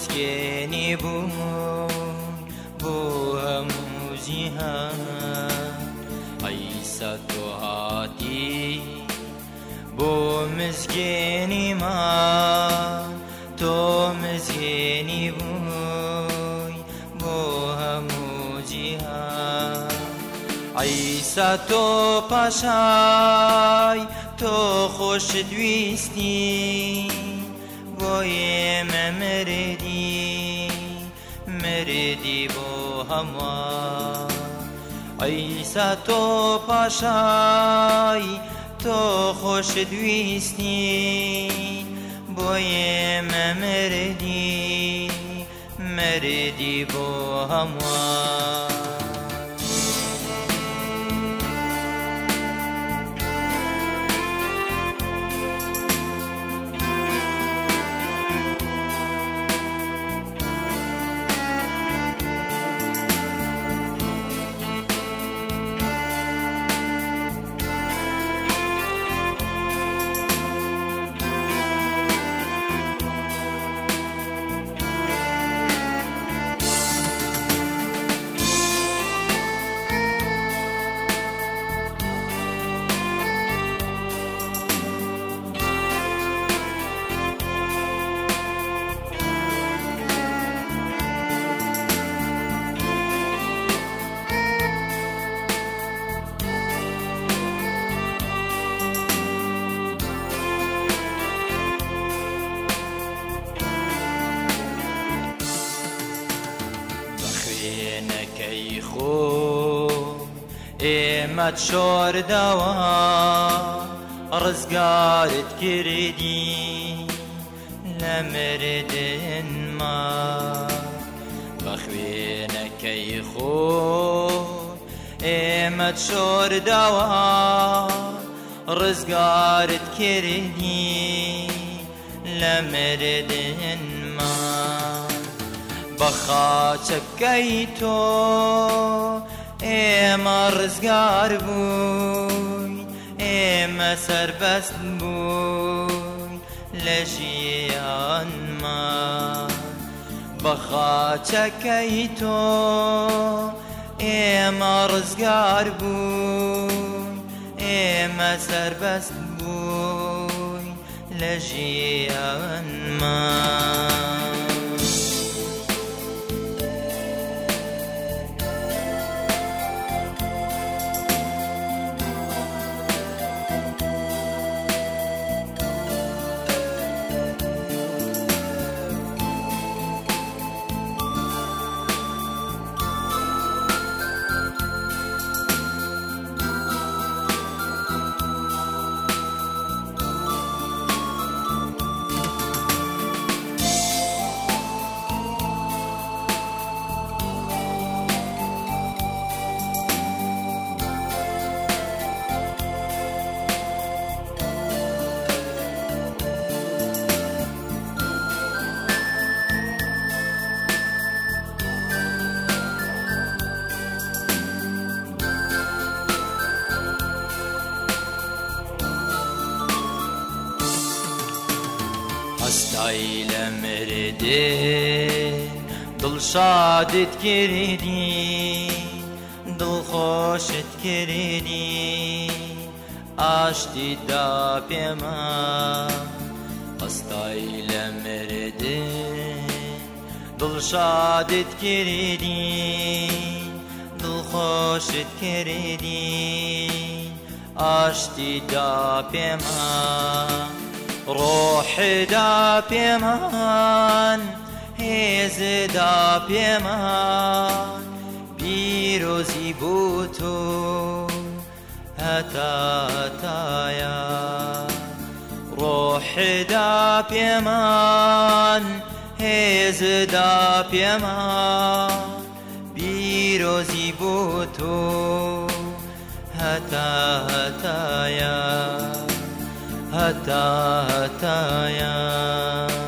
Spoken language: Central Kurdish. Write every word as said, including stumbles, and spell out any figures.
مسكيني بوي بو همو جيهان عيسى توهاتي بو مسكيني ما تو مسكيني بوي بو همو جيهان عيسى تو پاشای تو خوش دویستی بوی مردی مردی بو هوا عیسی تو پاشای تو خوش دویستی بوی مردی مردی بو هوا نەکەی خۆ ئێمەت شۆردەوە ڕزگارت کردی لە مردنما بە خوێنەکەی خۆ ئێمەت شۆردەوە ڕزگارت کردی لە مردنما بەخاچەکەی تۆ ئێمە ڕزگار بووین ئێمە سەربەست بووین لە ژیانمان بەخاچەکەی تۆ ئێمە ڕزگار بووین ئێمە سەربەست بووین لە ژیانمان هەستای لە مردن دڵشادت کردی دڵخۆشت کردی ئاشتی دا پێمە هەستای لە مردن دڵشادت کردی دڵخۆشت کردی ئاشتی دا پێمە ڕۆحدا پێمان هێزدا پێمان پیرۆزی بوو تۆ هەتا هەتایە ڕۆحدا پێمان هێزدا پێمان پیرۆزی بوو تۆ هەتا هەتایە هەتا هەتایە